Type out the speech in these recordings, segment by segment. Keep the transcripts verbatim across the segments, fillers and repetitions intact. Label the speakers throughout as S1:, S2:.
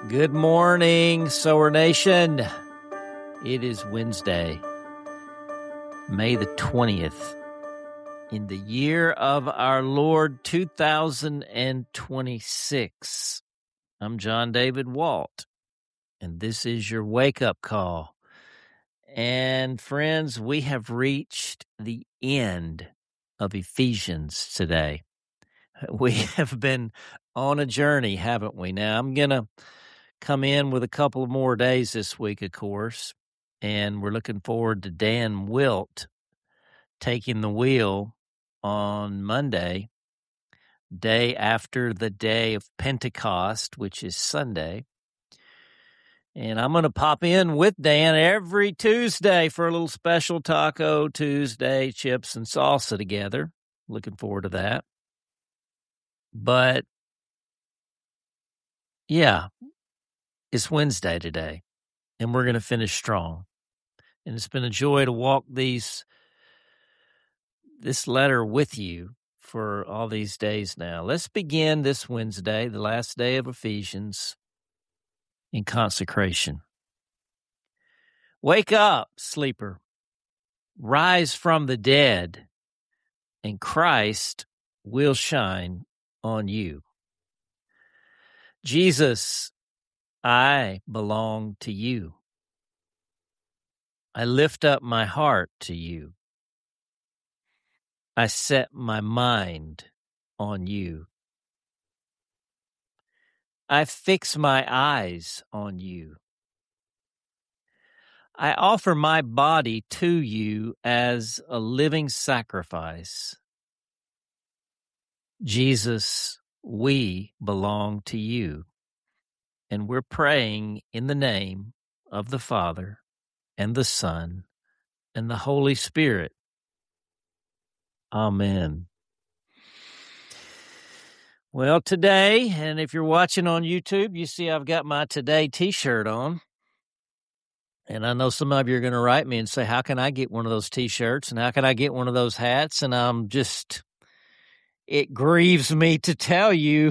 S1: Good morning, Sower Nation. It is Wednesday, May the twentieth, in the year of our Lord two thousand twenty-six. I'm John David Walt, and this is your wake-up call. And friends, we have reached the end of Ephesians today. We have been on a journey, haven't we? Now, I'm going to come in with a couple of more days this week, of course, and we're looking forward to Dan Wilt taking the wheel on Monday, day after the day of Pentecost, which is Sunday. And I'm going to pop in with Dan every Tuesday for a little special Taco Tuesday, chips and salsa together. Looking forward to that. But, yeah, it's Wednesday today, and we're going to finish strong. And it's been a joy to walk these this letter with you for all these days now. Let's begin this Wednesday, the last day of Ephesians, in consecration. Wake up, sleeper. Rise from the dead, and Christ will shine on you. Jesus, I belong to you. I lift up my heart to you. I set my mind on you. I fix my eyes on you. I offer my body to you as a living sacrifice. Jesus, we belong to you, and we're praying in the name of the Father and the Son and the Holy Spirit. Amen. Well, today, and if you're watching on YouTube, you see I've got my Today t-shirt on. And I know some of you are going to write me and say, how can I get one of those t-shirts? And how can I get one of those hats? And I'm just, it grieves me to tell you,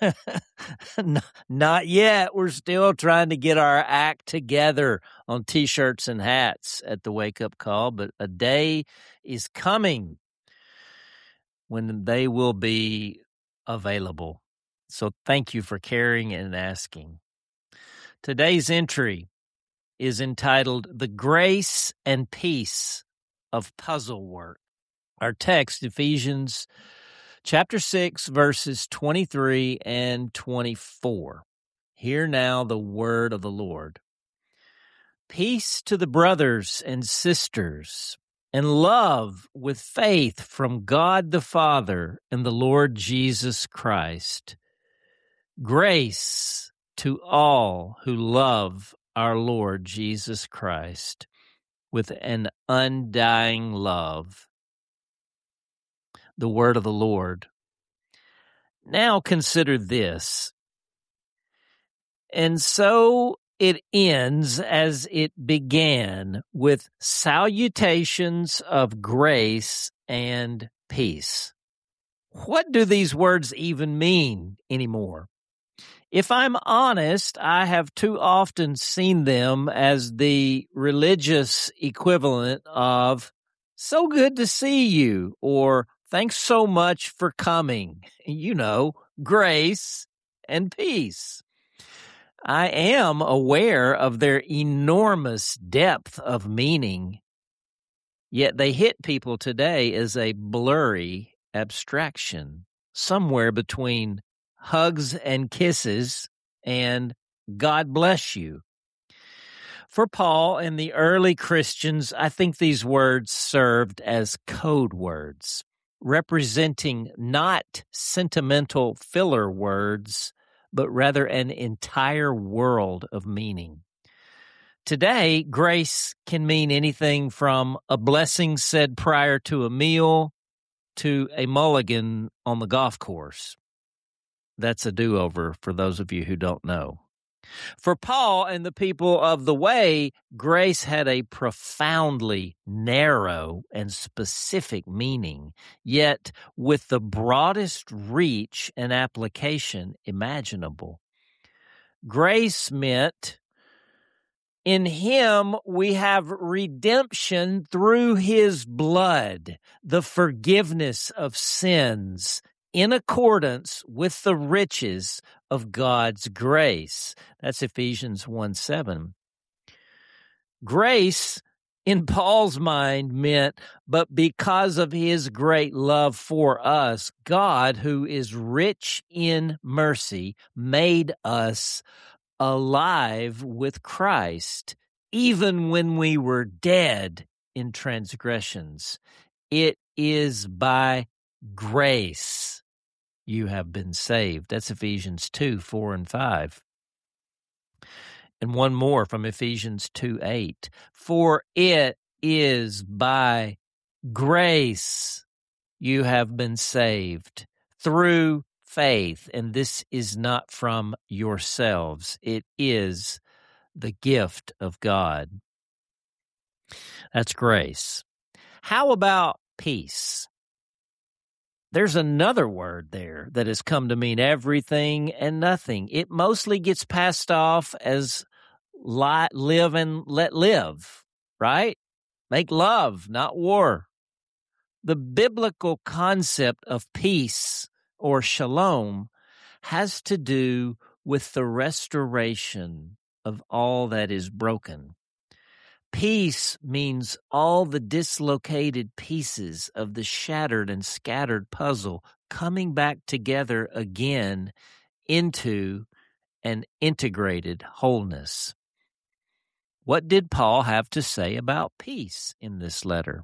S1: not yet. We're still trying to get our act together on t-shirts and hats at the Wake Up Call. But a day is coming when they will be available. So thank you for caring and asking. Today's entry is entitled The Grace and Peace of Puzzle Work. Our text, Ephesians chapter six, verses twenty-three and twenty-four. Hear now the word of the Lord. Peace to the brothers and sisters, and love with faith from God the Father and the Lord Jesus Christ. Grace to all who love our Lord Jesus Christ with an undying love. The word of the Lord. Now consider this. And so it ends as it began, with salutations of grace and peace. What do these words even mean anymore? If I'm honest, I have too often seen them as the religious equivalent of, so good to see you, or thanks so much for coming. You know, grace and peace. I am aware of their enormous depth of meaning, yet they hit people today as a blurry abstraction, somewhere between hugs and kisses and God bless you. For Paul and the early Christians, I think these words served as code words, representing not sentimental filler words, but rather an entire world of meaning. Today, grace can mean anything from a blessing said prior to a meal to a mulligan on the golf course. That's a do-over for those of you who don't know. For Paul and the people of the way, grace had a profoundly narrow and specific meaning, yet with the broadest reach and application imaginable. Grace meant in him we have redemption through his blood, the forgiveness of sins in accordance with the riches of God's grace. That's Ephesians one seven. Grace, in Paul's mind, meant, but because of his great love for us, God, who is rich in mercy, made us alive with Christ, even when we were dead in transgressions. It is by grace you have been saved. That's Ephesians two, four, and five. And one more from Ephesians two, eight. For it is by grace you have been saved through faith, and this is not from yourselves. It is the gift of God. That's grace. How about peace? There's another word there that has come to mean everything and nothing. It mostly gets passed off as li- live and let live, right? Make love, not war. The biblical concept of peace or shalom has to do with the restoration of all that is broken. Peace means all the dislocated pieces of the shattered and scattered puzzle coming back together again into an integrated wholeness. What did Paul have to say about peace in this letter?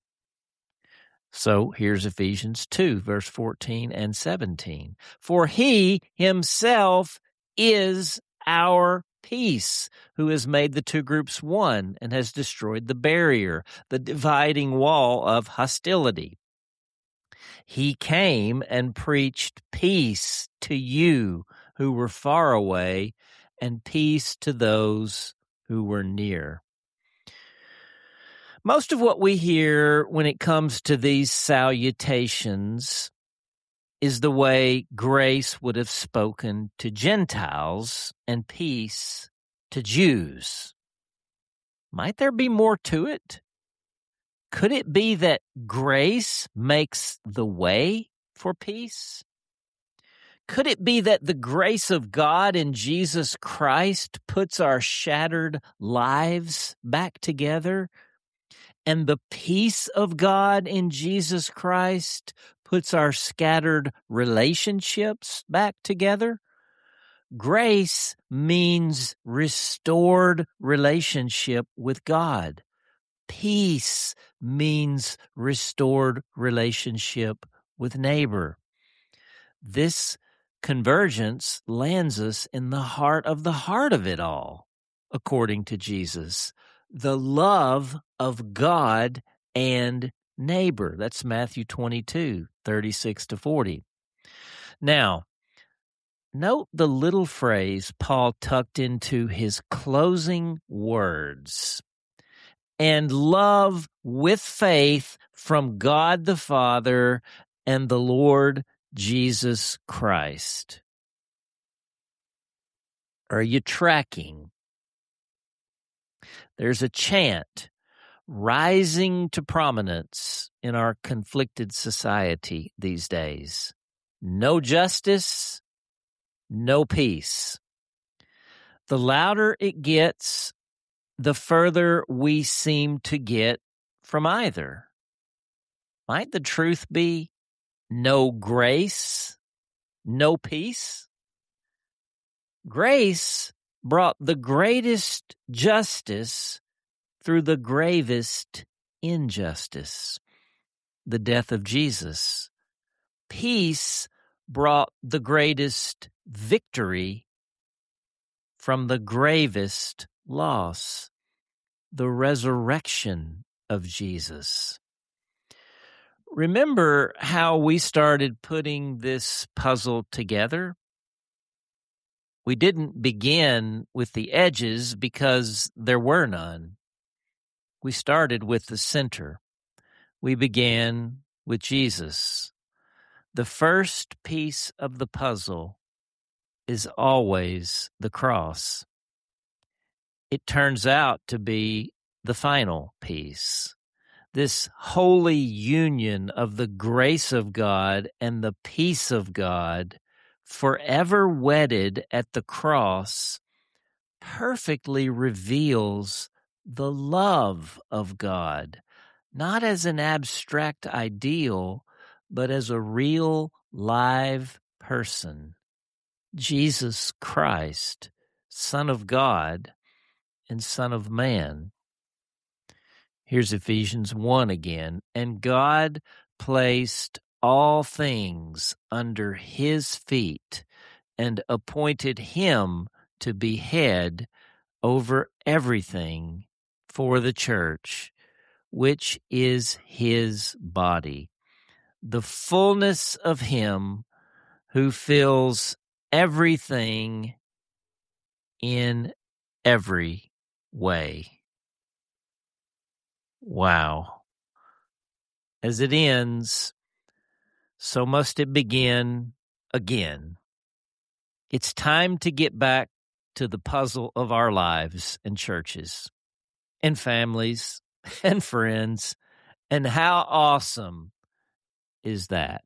S1: So here's Ephesians two, verse fourteen and seventeen. For he himself is our peace, who has made the two groups one and has destroyed the barrier, the dividing wall of hostility. He came and preached peace to you who were far away and peace to those who were near. Most of what we hear when it comes to these salutations is the way grace would have spoken to Gentiles and peace to Jews. Might there be more to it? Could it be that grace makes the way for peace? Could it be that the grace of God in Jesus Christ puts our shattered lives back together? And the peace of God in Jesus Christ puts our scattered relationships back together? Grace means restored relationship with God. Peace means restored relationship with neighbor. This convergence lands us in the heart of the heart of it all, according to Jesus. The love of God and neighbor. That's Matthew twenty-two, thirty-six to forty. Now, note the little phrase Paul tucked into his closing words. And love with faith from God the Father and the Lord Jesus Christ. Are you tracking? There's a chant rising to prominence in our conflicted society these days. No justice, no peace. The louder it gets, the further we seem to get from either. Might the truth be no grace, no peace? Grace brought the greatest justice through the gravest injustice, the death of Jesus. Peace brought the greatest victory from the gravest loss, the resurrection of Jesus. Remember how we started putting this puzzle together? We didn't begin with the edges because there were none. We started with the center. We began with Jesus. The first piece of the puzzle is always the cross. It turns out to be the final piece. This holy union of the grace of God and the peace of God, forever wedded at the cross, perfectly reveals the love of God, not as an abstract ideal, but as a real live person. Jesus Christ, Son of God and Son of Man. Here's Ephesians one again. And God placed all things under his feet and appointed him to be head over everything for the church, which is his body, the fullness of him who fills everything in every way. Wow. As it ends, so must it begin again. It's time to get back to the puzzle of our lives and churches and families and friends. And how awesome is that?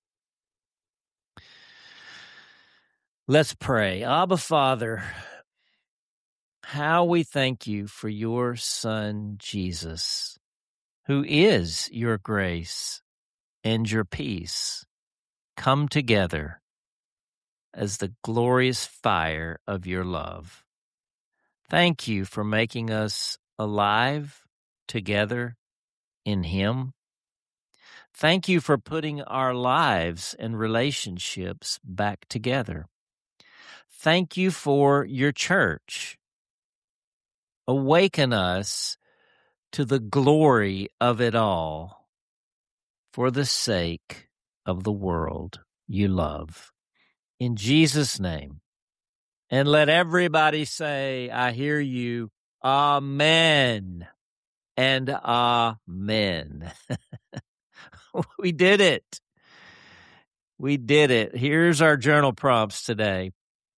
S1: Let's pray. Abba, Father, how we thank you for your Son, Jesus, who is your grace and your peace come together as the glorious fire of your love. Thank you for making us alive together in him. Thank you for putting our lives and relationships back together. Thank you for your church. Awaken us to the glory of it all for the sake of the world you love. In Jesus' name. And let everybody say, I hear you. Amen and amen. We did it. We did it. Here's our journal prompts today.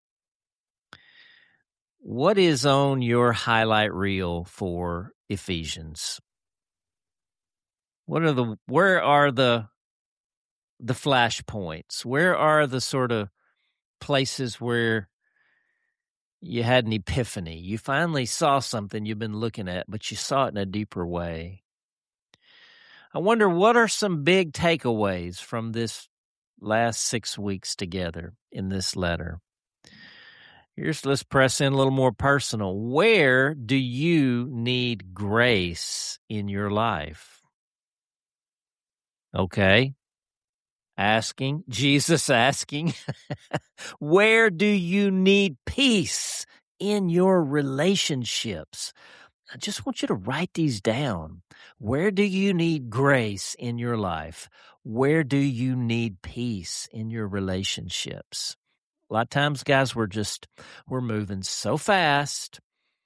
S1: What is on your highlight reel for Ephesians? What are the where are the the flash points? Where are the sort of places where you had an epiphany? You finally saw something you've been looking at, but you saw it in a deeper way. I wonder, what are some big takeaways from this last six weeks together in this letter? Here's, let's press in a little more personal. Where do you need grace in your life? Okay. Asking, Jesus asking, where do you need peace in your relationships? I just want you to write these down. Where do you need grace in your life? Where do you need peace in your relationships? A lot of times, guys, we're just, we're moving so fast.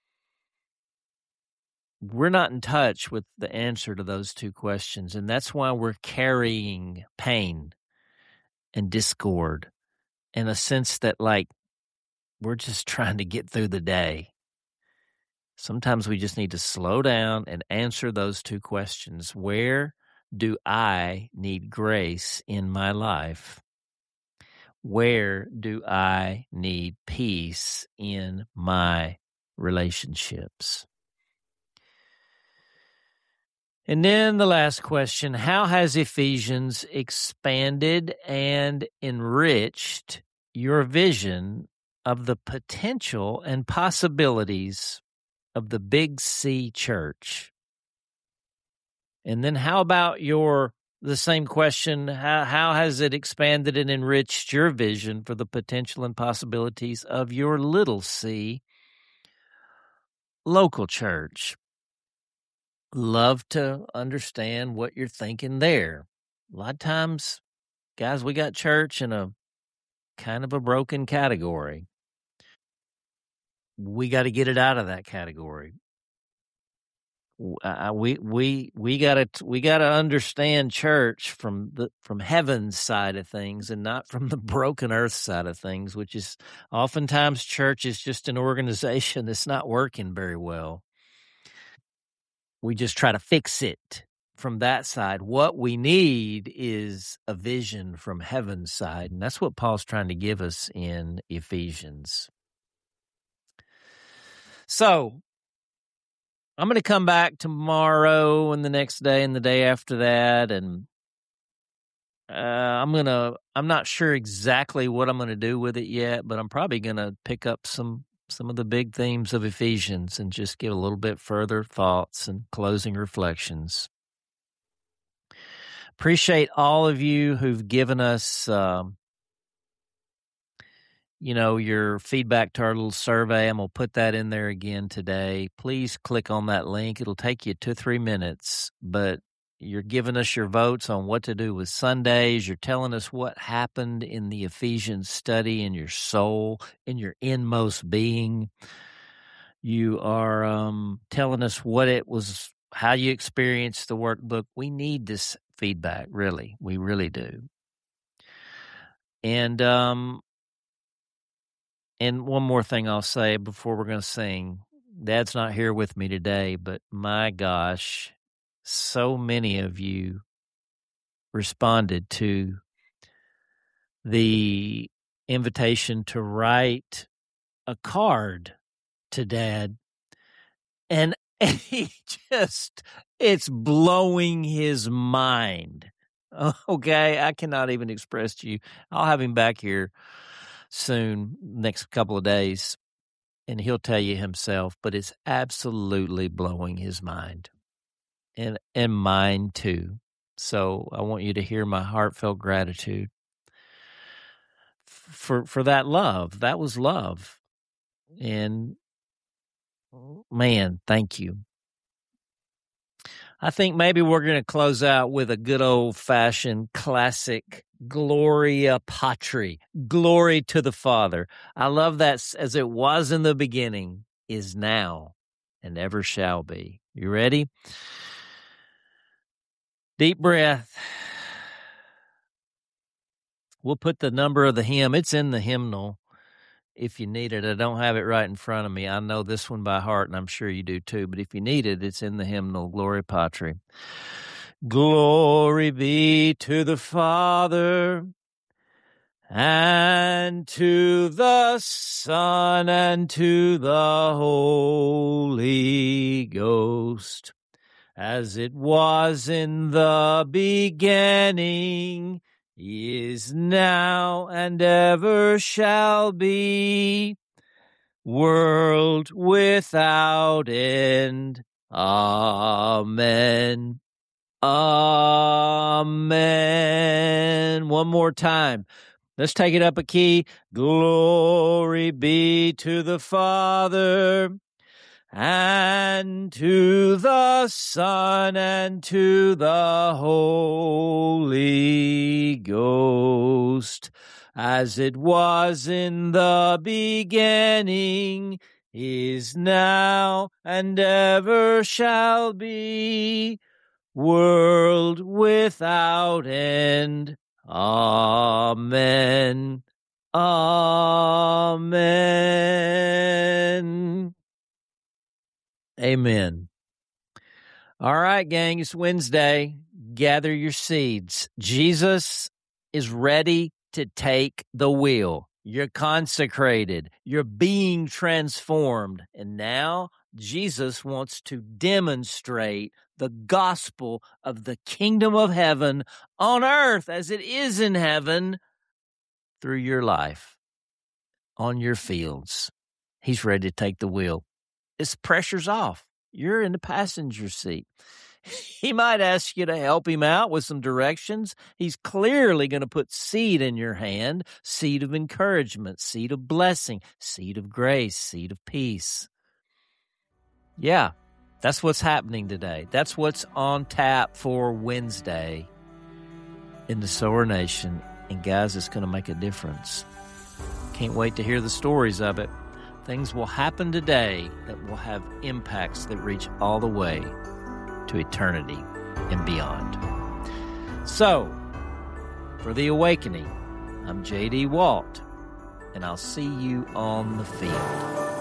S1: We're not in touch with the answer to those two questions. And that's why we're carrying pain and discord and a sense that, like, we're just trying to get through the day. Sometimes we just need to slow down and answer those two questions. Where do I need grace in my life? Where do I need peace in my relationships? And then the last question, how has Ephesians expanded and enriched your vision of the potential and possibilities of the Big C Church? And then how about your, the same question, how, how has it expanded and enriched your vision for the potential and possibilities of your Little C local church? Love to understand what you're thinking there. A lot of times, guys, we got church in a kind of a broken category. We got to get it out of that category. uh, we we we gotta we gotta understand church from the from heaven's side of things, and not from the broken earth side of things, which is oftentimes church is just an organization that's not working very well. We just try to fix it from that side. What we need is a vision from heaven's side, and that's what Paul's trying to give us in Ephesians. So I'm going to come back tomorrow and the next day and the day after that, and uh, I'm going to, I'm not sure exactly what I'm going to do with it yet, but I'm probably going to pick up some some of the big themes of Ephesians and just give a little bit further thoughts and closing reflections. Appreciate all of you who've given us, um, you know, your feedback to our little survey. I'm going to put that in there again today. Please click on that link. It'll take you two or three minutes, but you're giving us your votes on what to do with Sundays. You're telling us what happened in the Ephesians study in your soul, in your inmost being. You are um, telling us what it was, how you experienced the workbook. We need this feedback, really. We really do. And um, and one more thing I'll say before we're going to sing. Dad's not here with me today, but my gosh, so many of you responded to the invitation to write a card to Dad. And he just, it's blowing his mind. Okay, I cannot even express to you. I'll have him back here soon, next couple of days, and he'll tell you himself, but it's absolutely blowing his mind. And and mine too. So I want you to hear my heartfelt gratitude for for that love. That was love. And man, thank you. I think maybe we're going to close out with a good old-fashioned classic Gloria Patri, glory to the Father. I love that, as it was in the beginning, is now, and ever shall be. You ready? Deep breath. We'll put the number of the hymn. It's in the hymnal if you need it. I don't have it right in front of me. I know this one by heart, and I'm sure you do too. But if you need it, it's in the hymnal, Gloria Patri. Glory be to the Father, and to the Son, and to the Holy Ghost, as it was in the beginning, is now, and ever shall be, world without end. Amen. Amen. One more time. Let's take it up a key. Glory be to the Father, and to the Son, and to the Holy Ghost, as it was in the beginning, is now, and ever shall be, world without end. Amen. Amen. Amen. All right, gang, it's Wednesday. Gather your seeds. Jesus is ready to take the wheel. You're consecrated. You're being transformed. And now Jesus wants to demonstrate the gospel of the kingdom of heaven on earth as it is in heaven through your life, on your fields. He's ready to take the wheel. His pressure's off. You're in the passenger seat. He might ask you to help him out with some directions. He's clearly going to put seed in your hand, seed of encouragement, seed of blessing, seed of grace, seed of peace. Yeah, that's what's happening today. That's what's on tap for Wednesday in the Sower Nation. And guys, it's going to make a difference. Can't wait to hear the stories of it. Things will happen today that will have impacts that reach all the way to eternity and beyond. So, for The Awakening, I'm J D. Walt, and I'll see you on the field.